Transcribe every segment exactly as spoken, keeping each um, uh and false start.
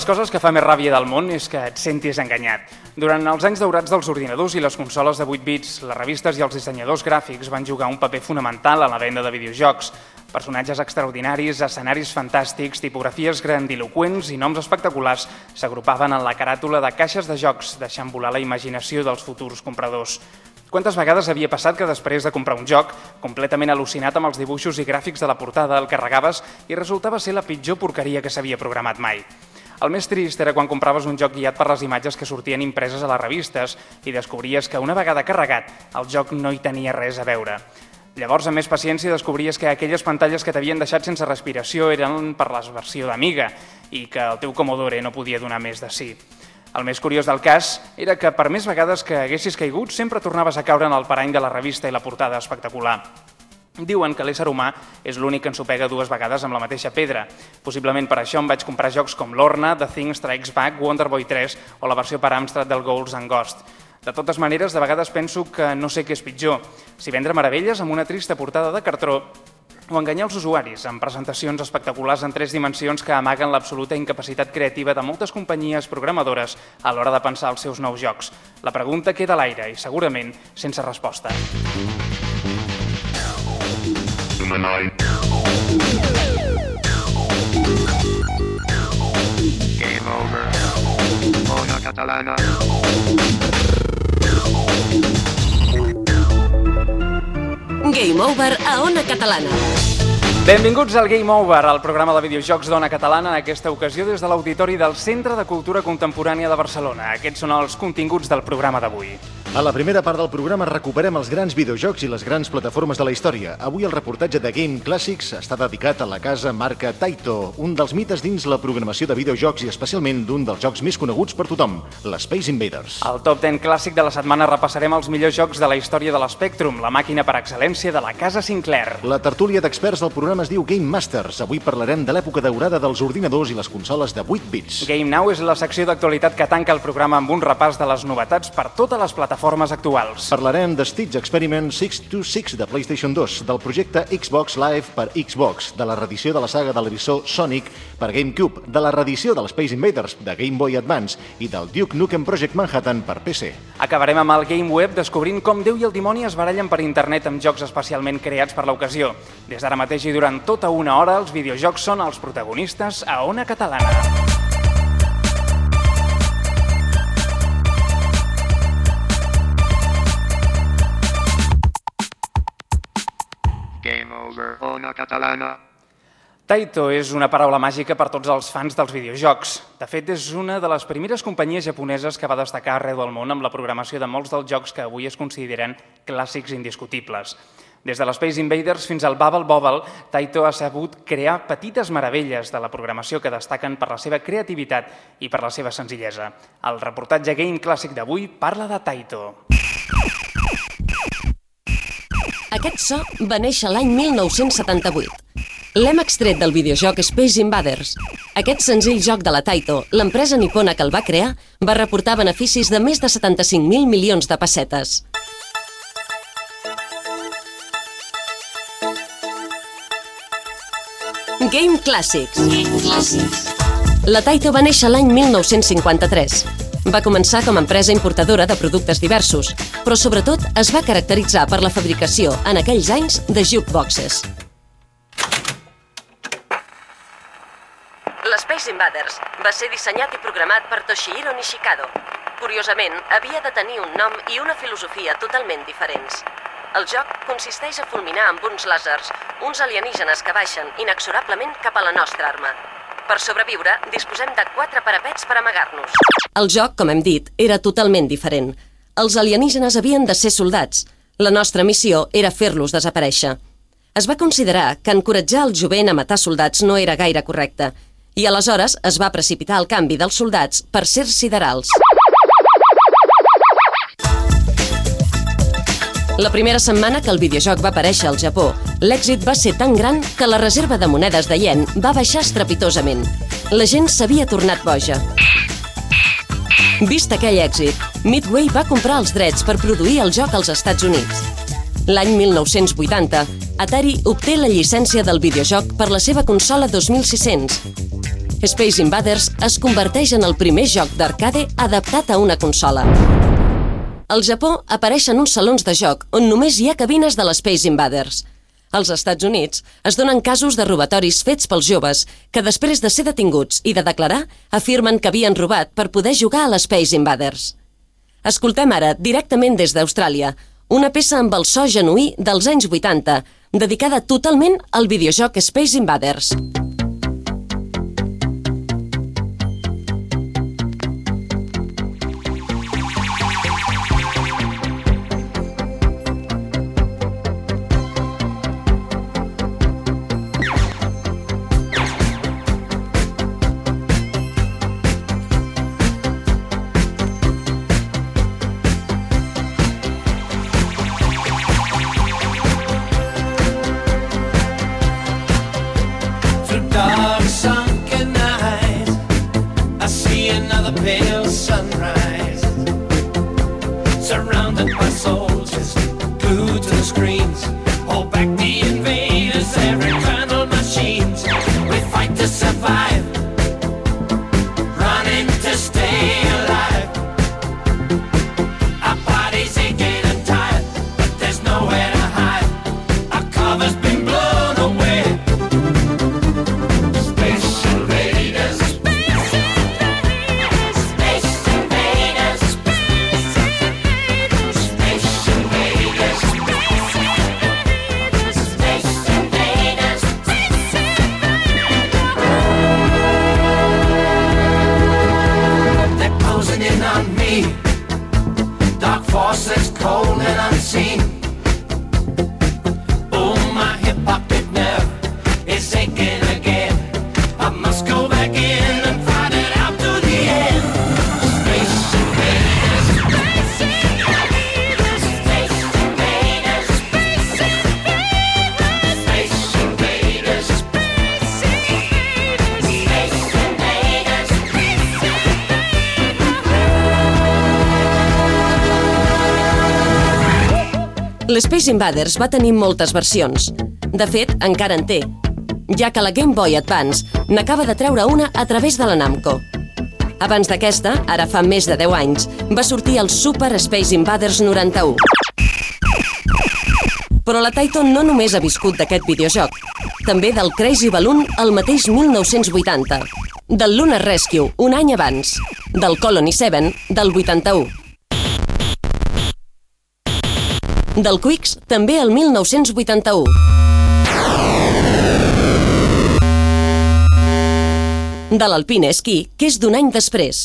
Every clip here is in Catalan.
coses que fa més ràbia del món és que et sentis enganyat. Durant els anys daurats dels ordinadors i les consoles de vuit bits, les revistes i els dissenyadors gràfics van jugar un paper fonamental en la venda de videojocs. Personatges extraordinaris, escenaris fantàstics, tipografies grandiloqüents i noms espectaculars s'agrupaven en la caràtula de caixes de jocs, deixant volar la imaginació dels futurs compradors. Quantes vegades havia passat que després de comprar un joc, completament al·lucinat amb els dibuixos i gràfics de la portada, el carregaves i resultava ser la pitjor porqueria que s'havia programat mai. El més trist era quan compraves un joc guiat per les imatges que sortien impreses a les revistes i descobries que una vegada carregat, el joc no hi tenia res a veure. Llavors, amb més paciència, descobries que aquelles pantalles que t'havien deixat sense respiració eren per la versió d'Amiga i que el teu Commodore no podia donar més de si. El més curiós del cas era que per més vegades que haguessis caigut sempre tornaves a caure en el parany de la revista i la portada espectacular. Diuen que l'ésser humà és l'únic que ensopega dues vegades amb la mateixa pedra. Possiblement per això em vaig comprar jocs com Lorna, The Thing Strikes Back, Wonder Boy tres o la versió per Amstrad del Ghouls and Ghosts. De totes maneres, de vegades penso que no sé què és pitjor, si vendre meravelles amb una trista portada de cartró o enganyar els usuaris amb presentacions espectaculars en tres dimensions que amaguen l'absoluta incapacitat creativa de moltes companyies programadores a l'hora de pensar els seus nous jocs. La pregunta queda a l'aire i segurament sense resposta. Game over. Ona Catalana. Game Over a Ona Catalana. Benvinguts al Game Over, el programa de videojocs d'Ona Catalana, en aquesta ocasió des de l'auditori del Centre de Cultura Contemporània de Barcelona. Aquests són els continguts del programa d'avui. A la primera part del programa recuperem els grans videojocs i les grans plataformes de la història. Avui el reportatge de Game Classics està dedicat a la casa marca Taito, un dels mites dins la programació de videojocs i especialment d'un dels jocs més coneguts per tothom, l'Space Invaders. Al Top deu clàssic de la setmana repassarem els millors jocs de la història de l'Spectrum, la màquina per excel·lència de la casa Sinclair. La tertúlia d'experts del programa es diu Game Masters. Avui parlarem de l'època daurada dels ordinadors i les consoles de vuit bits. Game Now és la secció d'actualitat que tanca el programa amb un repàs de les novetats per totes les plataformes actuals. Parlarem de Stitch Experiment sis dos sis de PlayStation dos, del projecte Xbox Live per Xbox, de la reedició de la saga de l'eriçó Sonic per GameCube, de la reedició del Space Invaders de Game Boy Advance i del Duke Nukem Project Manhattan per P C. Acabarem amb el Game Web descobrint com Déu i el dimoni es barallen per internet amb jocs especialment creats per l'ocasió. Des d'ara mateix i durant tota una hora, els videojocs són els protagonistes a Ona Catalana. Game over. Ona Catalana. Taito és una paraula màgica per tots els fans dels videojocs. De fet, és una de les primeres companyies japoneses que va destacar arreu del món amb la programació de molts dels jocs que avui es consideren clàssics indiscutibles. Des de l'Space Invaders fins al Bubble Bobble, Taito ha sabut crear petites meravelles de la programació que destaquen per la seva creativitat i per la seva senzillesa. El reportatge Game Clàssic d'avui parla de Taito. Aquest so va néixer l'any mil nou-cents setanta-vuit. L'hem extret del videojoc Space Invaders. Aquest senzill joc de la Taito, l'empresa nipona que el va crear, va reportar beneficis de més de setanta-cinc mil milions de pessetes. Game Classics. La Taito va néixer l'any mil nou-cents cinquanta-tres. Va començar com a empresa importadora de productes diversos, però sobretot es va caracteritzar per la fabricació, en aquells anys, de jukeboxes. L'Space Invaders va ser dissenyat i programat per Toshihiro Nishikado. Curiosament, havia de tenir un nom i una filosofia totalment diferents. El joc consisteix a fulminar amb uns làsers uns alienígenes que baixen inexorablement cap a la nostra arma. Per sobreviure, disposem de quatre parapets per amagar-nos. El joc, com hem dit, era totalment diferent. Els alienígenes havien de ser soldats. La nostra missió era fer-los desaparèixer. Es va considerar que encoratjar el jovent a matar soldats no era gaire correcte, i aleshores es va precipitar el canvi dels soldats per ser siderals. La primera setmana que el videojoc va aparèixer al Japó, l'èxit va ser tan gran que la reserva de monedes de yen va baixar estrepitosament. La gent s'havia tornat boja. Vist aquell èxit, Midway va comprar els drets per produir el joc als Estats Units. L'any mil nou-cents vuitanta, Atari obté la llicència del videojoc per la seva consola dos mil sis-cents. Space Invaders es converteix en el primer joc d'arcade adaptat a una consola. Al Japó apareixen uns salons de joc on només hi ha cabines de l'Space Invaders. Als Estats Units es donen casos de robatoris fets pels joves que després de ser detinguts i de declarar afirmen que havien robat per poder jugar a l'Space Invaders. Escoltem ara, directament des d'Austràlia, una peça amb el so genuí dels anys vuitanta, dedicada totalment al videojoc Space Invaders. L'Space Invaders va tenir moltes versions. De fet, encara en té, ja que la Game Boy Advance n'acaba de treure una a través de la Namco. Abans d'aquesta, ara fa més de deu anys, va sortir el Super Space Invaders noranta-u. Però la Taito no només ha viscut d'aquest videojoc, també del Crazy Balloon el mateix mil nou-cents vuitanta, del Lunar Rescue un any abans, del Colony set del vuitanta-u, del Quicks també el mil nou-cents vuitanta-u. De l'Alpine Ski, que és d'un any després.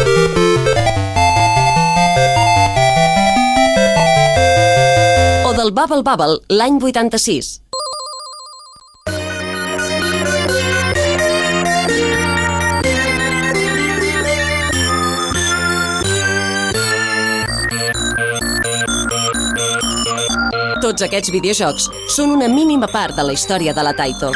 O del Bubble Bubble, l'any vuitanta-sis. Tots aquests videojocs són una mínima part de la història de la Taito.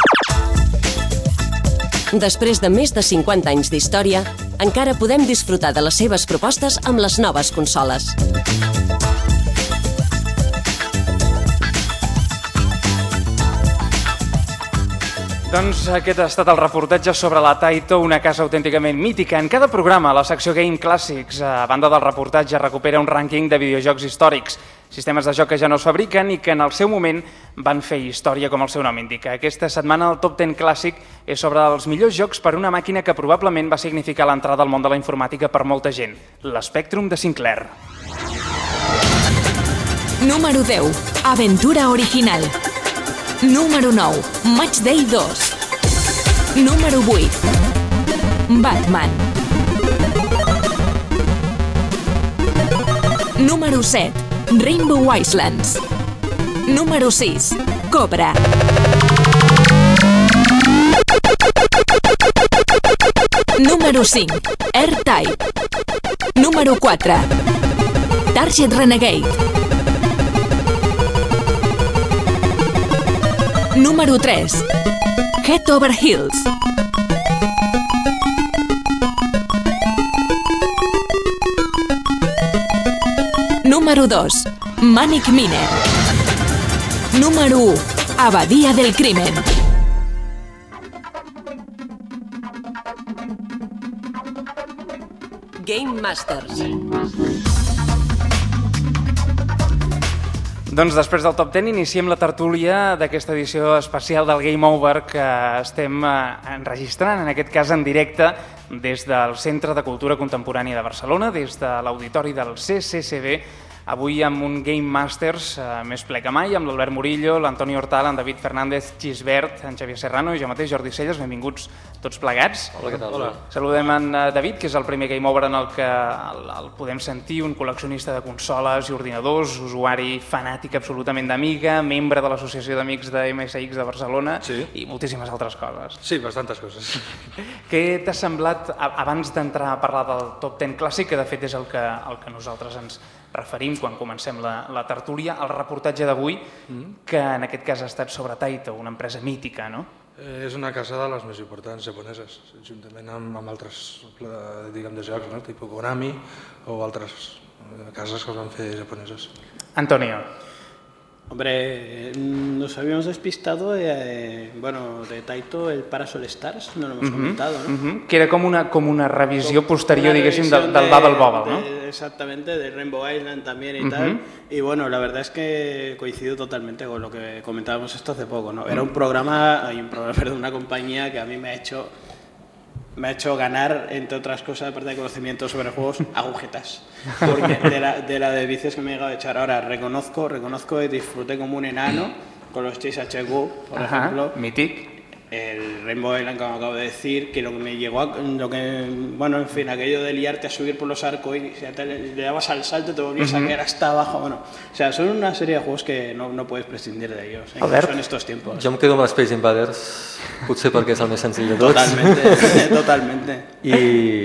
Després de més de cinquanta anys d'història, encara podem disfrutar de les seves propostes amb les noves consoles. Doncs aquest ha estat el reportatge sobre la Taito, una casa autènticament mítica. En cada programa, la secció Game Classics, a banda del reportatge, recupera un rànquing de videojocs històrics, sistemes de joc que ja no es fabriquen i que en el seu moment van fer història, com el seu nom indica. Aquesta setmana el Top deu Clàssic és sobre els millors jocs per una màquina que probablement va significar l'entrada al món de la informàtica per molta gent, l'Spectrum de Sinclair. Número deu. Aventura original. Número nou. Match Day dos. Número vuit. Batman. Número set. Rainbow Islands. Número sis. Cobra. Número cinc. R-Type. Número quatre. Target Renegade. Número tres. Head Over Heels. Número dos. Manic Miner. Número u. Abadia del Crimen. Game Masters. Doncs després del Top deu iniciem la tertúlia d'aquesta edició especial del Game Over que estem enregistrant, en aquest cas en directe, des del Centre de Cultura Contemporània de Barcelona, des de l'auditori del C C C B, avui amb un Game Masters eh, més ple que mai, amb l'Albert Murillo, l'Antoni Hortal, en David Fernández Gisbert, en Xavier Serrano i jo mateix, Jordi Celles. Benvinguts tots plegats. Hola, què tal? Hola. Saludem en David, que és el primer Game Over en el que el, el podem sentir, un col·leccionista de consoles i ordinadors, usuari fanàtic absolutament d'Amiga, membre de l'Associació d'Amics de M S X de Barcelona, sí, i moltíssimes altres coses. Sí, bastantes coses. Què t'ha semblat, abans d'entrar a parlar del Top deu clàssic, que de fet és el que, el que nosaltres ens referim quan comencem la, la tertúlia, el reportatge d'avui, mm. que en aquest cas ha estat sobre Taito, una empresa mítica, no? Eh, és una casa de les més importants japoneses, juntament amb, amb altres diguem, de jocs, no? Tipo Konami o altres cases que es van fer japoneses. Antonio. Hombre, nos habíamos despistado de, bueno, de Taito, el Parasol Stars, no lo hemos uh-huh, comentado, ¿no? Uh-huh. Que era com una, com una revisió como posterior, diguéssim, del, del Bubble Bobble, ¿no? De, exactamente, de Rainbow Island también y uh-huh. tal. Y bueno, la verdad es que coincido totalmente con lo que comentábamos esto hace poco, ¿no? Era un programa, hay un programa, perdón, una compañía que a mí me ha hecho... me ha hecho ganar, entre otras cosas, aparte de conocimiento sobre juegos, agujetas. Porque de la, de la de vicios que me he llegado a echar ahora, reconozco, reconozco que disfruté como un enano con los Chase H Q, por Ajá, ejemplo. Mythic. El Rainbow Island, como acabo de decir, que lo que me llegó a, lo que, bueno, en fin, aquello de liarte a subir por los arcos y si te, le dabas al salto y te volvías uh-huh. a caer hasta abajo, bueno, o sea, son una serie de juegos que no, no puedes prescindir de ellos, ¿eh? En estos tiempos. Jo em quedo amb l'Space Invaders, potser perquè és el més senzill de tots. Totalmente, totalmente. I,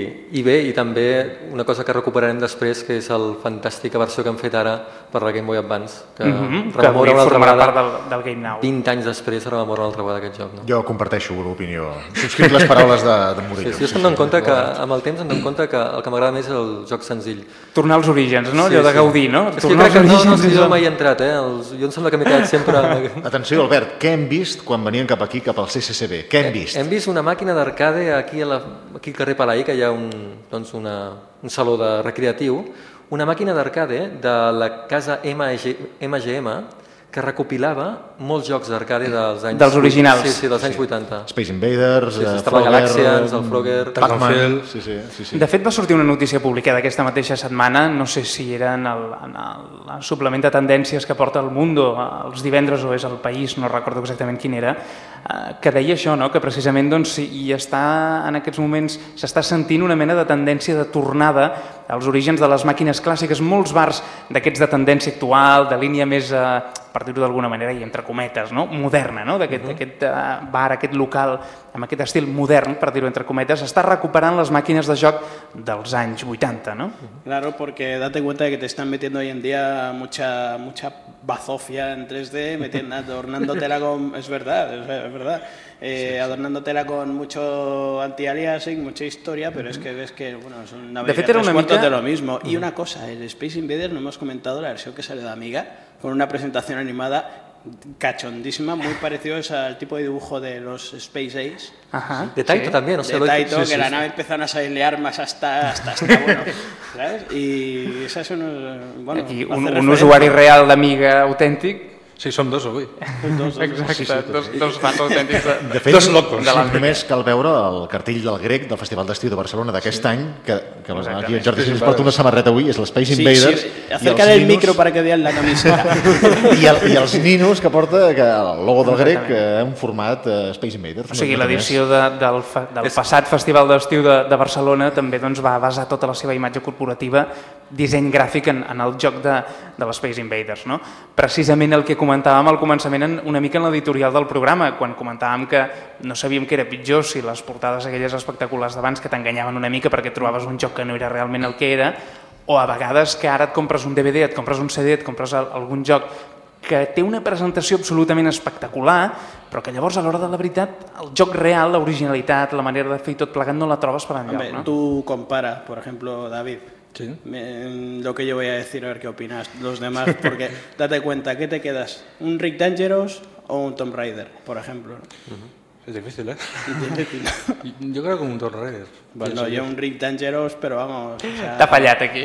I bé, i també una cosa que recuperarem després, que és el fantàstica versió que han fet ara per la Game Boy Advance, que mm-hmm, rememora una altra vegada, del, del Game Now. vint anys després rememora una altra vegada aquest joc. No? Jo comparteixo l'opinió, subscric les paraules de, de Murillo. Sí, sí, jo estem donant compte que, amb el temps em dono compte que el que m'agrada més és el joc senzill. Tornar als orígens, no? Allò sí, de gaudir, no? És que jo crec que no, no, si jo mai he entrat, eh? Els, jo em sembla que m'he quedat sempre... Atenció, Albert, què hem vist quan venien cap aquí, cap al C C C B? Què hem vist? Hem vist una màquina d'arcade aquí, a la, aquí al carrer Palaí, que hi ha un, doncs una, un saló de recreatiu, una màquina d'arcade de la casa M G M, que recopilava molts jocs d'arcade dels anys... Dels originals. Sí, sí, dels anys vuitanta. Space Invaders, sí, sí, Frogger... Galaxians, el Frogger... Pac-Man... Sí, sí, sí, sí. De fet, va sortir una notícia publicada aquesta mateixa setmana, no sé si era en el, en el suplement de tendències que porta el Mundo els divendres o és el País, no recordo exactament quin era, que deia això, no? Que precisament doncs, hi està, en aquests moments s'està sentint una mena de tendència de tornada als orígens de les màquines clàssiques. Molts bars d'aquests de tendència actual, de línia més... Eh, per dir-ho d'alguna manera, i entre cometes, no? Moderna, no? D'aquest uh-huh. aquest, uh, bar, aquest local, amb aquest estil modern, per dir-ho entre cometes, està recuperant les màquines de joc dels anys vuitanta, ¿no? Claro, porque date cuenta de que te están metiendo hoy en día mucha, mucha bazofia en tres D, metiendo, adornándotela con... Es verdad, es verdad. Eh, sí, sí. Adornándotela con mucho anti-aliasing, mucha historia, pero uh-huh. es que ves que, bueno, son una de fet, era una mica... de lo mismo. Uh-huh. Y una cosa, el Space Invaders, no hemos comentado la versión que sale de Amiga, con una presentación animada cachondísima, muy parecido al tipo de dibujo de los Space Ace. Ajá. De Taito sí. también, o sea, de Taito, sí, sí, que sí, la sí. nave empezaron a salir armas hasta, hasta, hasta bueno, ¿sabes? Y esa es un, bueno, aquí un, un usuari real d'Amiga autèntic. Sí, som dos avui. Dos, dos, Exacte, sí, sí, dos, dos fans autèntics. De, de fet, dos locos. De només cal veure el cartell del Grec del Festival d'Estiu de Barcelona d'aquest sí. any, que, que aquí el Jordi sí, sí, porta una samarreta avui, és l'Space sí, Invaders. Sí, acerca del ninos, micro para que vean la camiseta. I, el, I els ninos que porta que el logo del Grec en format uh, Space Invaders. O sigui, l'edició de, del, fa, del passat Festival d'Estiu de, de Barcelona també doncs, va basar tota la seva imatge corporativa, disseny gràfic en, en el joc de, de l'Space Invaders. No? Precisament el que comentàvem al començament en, una mica en l'editorial del programa, quan comentàvem que no sabíem què era pitjor, si les portades aquelles espectaculars d'abans que t'enganyaven una mica perquè trobaves un joc que no era realment el que era, o a vegades que ara et compres un D V D, et compres un C D, et compres algun joc que té una presentació absolutament espectacular, però que llavors a l'hora de la veritat el joc real, l'originalitat, la manera de fer i tot plegat no la trobes per enlloc. Hombre, ¿no? Tu compara, por ejemplo, David, sí. Me, lo que yo voy a decir, a ver qué opinas los demás, porque date cuenta, ¿qué te quedas? ¿Un Rick Dangerous o un Tomb Raider, por ejemplo? Uh-huh. Es difícil, ¿eh? Yo creo que un Tomb Raider. Bueno, yo un Rick Dangerous, però vamos... O sea... T'ha fallat aquí.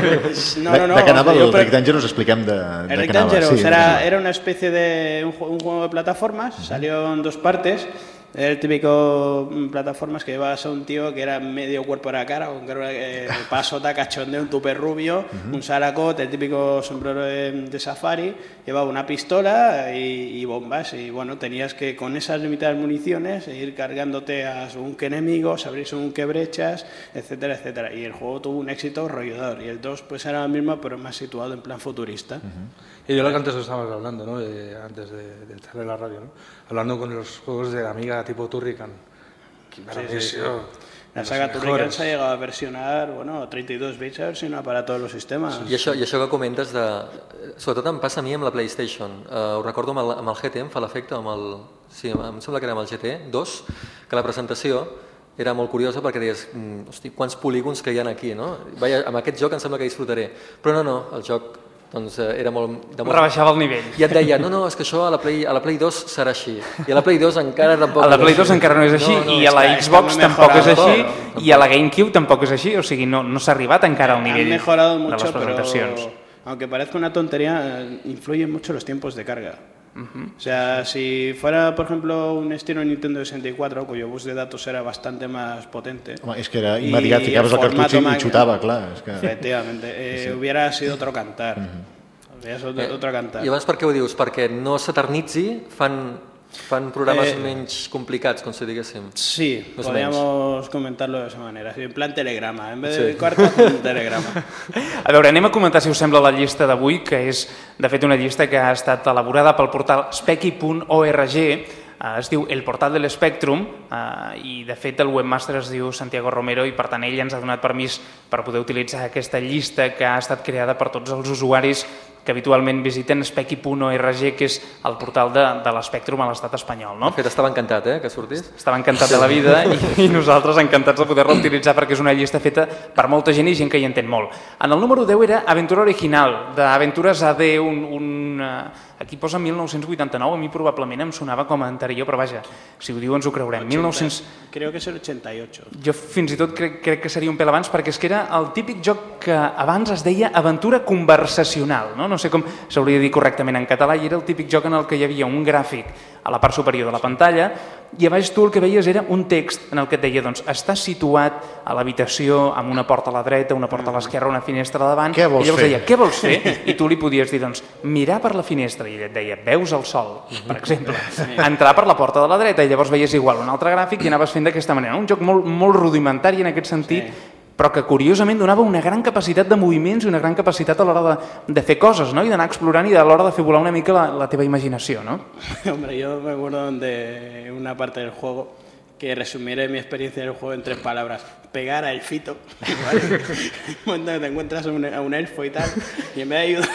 No, no, no. De què anava el pre... Rick Dangerous? Expliquem de, el de Rick què anava. Dangerous Sí, era, era una especie de un, un juego de plataformas, uh-huh. Salió en dos partes. Era el típico plataformas que llevabas a un tío que era medio cuerpo de la cara, con eh, pasota, cachondeo, un tupe rubio, uh-huh. Un salacot, el típico sombrero de, de safari, llevaba una pistola y, y bombas, y bueno, tenías que con esas limitadas municiones ir cargándote a según qué enemigos, abrir según qué brechas, etcétera, etcétera. Y el juego tuvo un éxito rollador, y el dos pues era lo mismo, pero más situado en plan futurista. Uh-huh. Y yo lo que antes estábamos hablando, ¿no? De, antes de, de estar en la radio, ¿no? Hablando con los juegos de la Amiga tipo Turrican. Sí, sí, sí. La saga Turrican s'ha llegado a versionar, bueno, treinta y dos bits, a versionar para todos los sistemes. I això, i això que comentes, de, sobretot em passa a mi amb la PlayStation. Uh, ho recordo amb el, amb el G T, em fa l'efecte, amb el... Sí, em sembla que era amb el G T dos, que la presentació era molt curiosa perquè deies, hosti, quants polígons que hi ha aquí, no? Vaja, amb aquest joc em sembla que disfrutaré. Però no, no, el joc doncs era molt... De molt... Rebaixava el nivell. I et deia, no, no, és que això a la Play, a la Play dos serà així. I a la Play dos encara tampoc a la Play dos encara no és així, no, no, i a la Xbox tampoc és així, no, i a la GameCube tampoc és així, o sigui, no, no s'ha arribat encara al nivell de les presentacions. Pero, aunque parezca una tontería, influyen mucho los tiempos de carga. Uh-huh. O sea, si fuera, por ejemplo, un estilo Nintendo sesenta y cuatro, cuyo bus de datos era bastante más potente. Home, és que era immediat, ficaves el cartutx i xutava, clar. És que... Efectivamente, eh, sí. Hubiera sido otro cantar. Uh-huh. Hubiera sido eh, otro cantar. I abans per què ho dius? Perquè no s'eternitzi, fan, fan programes eh, menys complicats, com si diguéssim. Sí, no podríamos menys. Comentarlo de esa manera, en plan telegrama, en vez de sí. Quarta, un telegrama. A veure, anem a comentar, si us sembla, la llista d'avui, que és, de fet, una llista que ha estat elaborada pel portal specky punt org, uh, es diu El Portal de l'Espectrum, uh, i de fet el webmaster es diu Santiago Romero, i per tant ell ens ha donat permís per poder utilitzar aquesta llista que ha estat creada per tots els usuaris que habitualment visiten specky punt org, que és el portal de, de l'Espectrum a l'estat espanyol. No? De fet, estava encantat, eh, que sortís. Estava encantat de la vida i, i nosaltres encantats de poder-la utilitzar perquè és una llista feta per molta gent i gent que hi entén molt. En el número deu era Aventura Original, d'Aventures A D, un... un aquí posa mil nou-cents vuitanta-nou, a mi probablement em sonava com a anterior, però vaja, si ho diu ens ho creurem. ochenta, mil nou-cents... Creo que és el ochenta y ocho. Jo fins i tot crec, crec que seria un pèl abans, perquè és que era el típic joc que abans es deia aventura conversacional, no? No sé com s'hauria de dir correctament en català, i era el típic joc en el que hi havia un gràfic a la part superior de la pantalla, i a baix tu el que veies era un text en el que et deia, doncs, està situat a l'habitació amb una porta a la dreta, una porta a l'esquerra, una finestra a davant, i llavors deia, què vols fer? I tu li podies dir, doncs, mirar per la finestra, i ell et deia, veus el sol, per exemple, entrar per la porta de la dreta, i llavors veies igual un altre gràfic i anaves fent d'aquesta manera. Un joc molt, molt rudimentari en aquest sentit, sí, però que curiosament donava una gran capacitat de moviments i una gran capacitat a l'hora de, de fer coses, no? I d'anar explorant i a l'hora de fer volar una mica la, la teva imaginació, ¿no? Hombre, yo me acuerdo de una parte del juego que resumiré mi experiencia del juego en tres palabras: pegar a elfito, ¿vale? Cuando te encuentras a un, a un elfo y tal, y en vez de ayudar,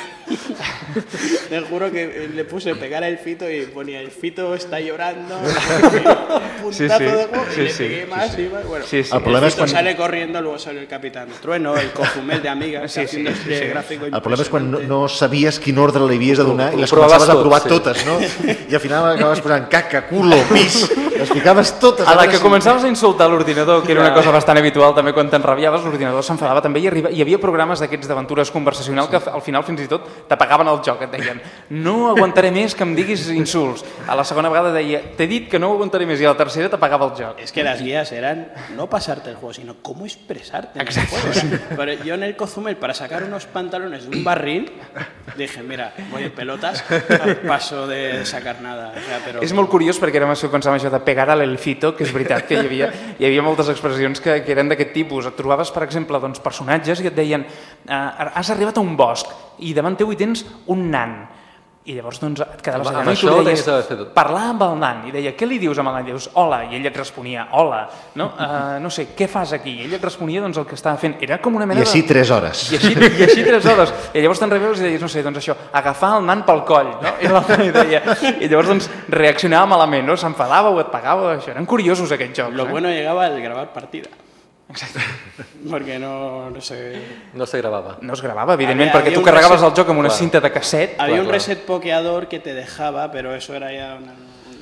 te juro que le puse pegar a elfito y ponía elfito está llorando, un puntazo sí, sí, de juego, sí, y le sí, pegué más, sí, sí. y bueno, sí, sí. El problema és quan... quan... sale corriendo, luego sale el Capitán Trueno, el Cozumel de Amiga, sí, sí, sí, sí. gráfico. El problema és quan no, no sabies quin ordre li havies de donar i les provaves començaves a provar tot, sí. totes, no? I al final acabaves posant caca, culo, pis, les ficaves totes. A la que començaves a insultar l'ordinador, que era una cosa bastant habitual també quan t'enrabiaves, l'ordinador s'enfadava també i arriba... hi havia programes d'aquests d'aventures conversacionals que al final fins i tot t'apagaven el joc, et deien no aguantaré més que em diguis insults. A la segona vegada deia, t'he dit que no aguantaré més, i a la tercera t'apagava el joc. Es que las guías eran no pasarte el juego, sino cómo expresarte en Exacto. el juego. Pero yo en el Cozumel, para sacar unos pantalones de un barril, dije, mira, voy en pelotas, paso de sacar nada. O sea, però... És molt curiós perquè ara m'estic pensant això de pegar a l'elfito, que és veritat que hi havia, hi havia moltes expressions que, que eren d'aquest tipus. Et trobaves, per exemple, doncs, personatges i et deien uh, has arribat a un bosc i davant teu hi tens un nan. I llavors doncs, et quedaves allà, no? I tu deies, parlar amb el nan, i deia, què li dius amb el nan? I dius, hola, i ell et responia, hola, no? Uh, no sé, què fas aquí? I ell et responia doncs, el que estava fent. Era com una mena de... I així tres hores. I així, i així tres hores. I llavors t'enreveus i deies, no sé, doncs això, agafar el nan pel coll, no? I l'altre deia, i llavors doncs, reaccionava malament, no? S'enfadava o et pagava, això. Eren curiosos aquests jocs. Lo eh? bueno llegaba el grabar partida. Exacte. Porque no, no sé... No se grababa. No es grabava, evidentment, Había, perquè había tu carregaves reset... el joc amb una Clar. cinta de casset. Había Clar, un clar. reset pokeador que te dejaba, pero eso era ya una...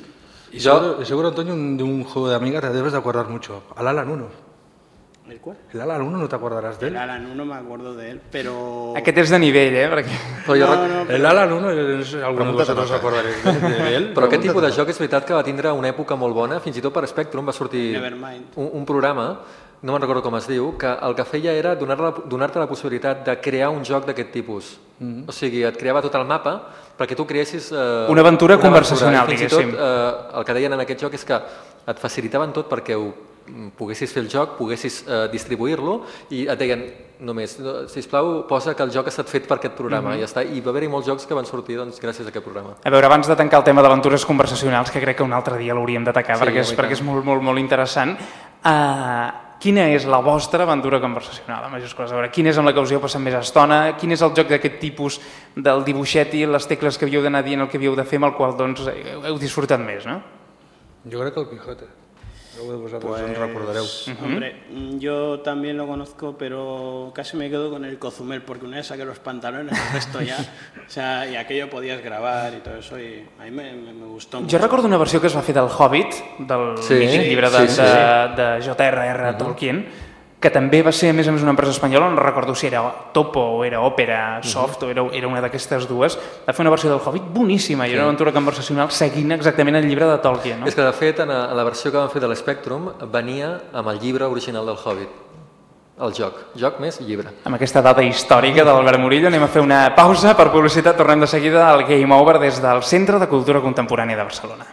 Y Yo- seguro, y seguro, Antonio, un- de un juego de amiga te debes de acordar mucho. Al Alan uno. ¿El cuál? El Alan uno no te acordarás de El él. Alan uno me acuerdo de él, pero... Aquest és de nivell, eh? Perquè... Però, jo, No, rec- no, El Alan uno, es, alguno de vosotros os acordaréis de, de él. però aquest tipus de joc és veritat que va tindre una època molt bona, fins i tot per Spectrum va sortir Nevermind. un, un programa, no me'n recordo com es diu, que el que feia era donar-te la, donar-te la possibilitat de crear un joc d'aquest tipus. Mm-hmm. O sigui, et creava tot el mapa perquè tu creessis... Eh, Una aventura conversacional, I fins diguéssim. i tot eh, el que deien en aquest joc és que et facilitaven tot perquè ho poguessis fer el joc, poguessis eh, distribuir-lo i et deien només, no, sisplau, posa que el joc ha estat fet per aquest programa, mm-hmm. i ja està. I va haver-hi molts jocs que van sortir doncs, gràcies a aquest programa. A veure, abans de tancar el tema d'aventures conversacionals, que crec que un altre dia l'hauríem d'atacar Sí, perquè, és, i tant. perquè és molt, molt, molt interessant, uh, quina és la vostra aventura conversacional, en majúscules? A veure, quina és amb la que us heu passat més estona? Quin és el joc d'aquest tipus del dibuixet i les tecles que havíeu d'anar dient el que havíeu de fer, amb el qual doncs, heu, heu disfrutat més, no? Yo creo que el Quijote. Luego de vosotros Pues, os recordareu. Hombre, mm, yo también lo conozco, pero casi me quedo con el Cozumel, porque una vez saqué los pantalones, el resto ya, o sea, y aquello podías grabar y todo eso, y a mí me, me, me gustó mucho. Jo recordo una versió que es va fer del Hobbit, del Sí, mític llibre de, sí, sí, de, sí. de J R R Tolkien, que també va ser, a més a més, una empresa espanyola, no recordo si era Topo o era Opera Soft, o era, era una d'aquestes dues, va fer una versió del Hobbit boníssima, i era una aventura conversacional seguint exactament el llibre de Tolkien. No? És que, de fet, en la, en la versió que van fer de l'Spectrum venia amb el llibre original del Hobbit, el joc. Joc més llibre. Amb aquesta data històrica de l'Albert Murillo anem a fer una pausa per publicitat, tornem de seguida al Game Over des del Centre de Cultura Contemporània de Barcelona.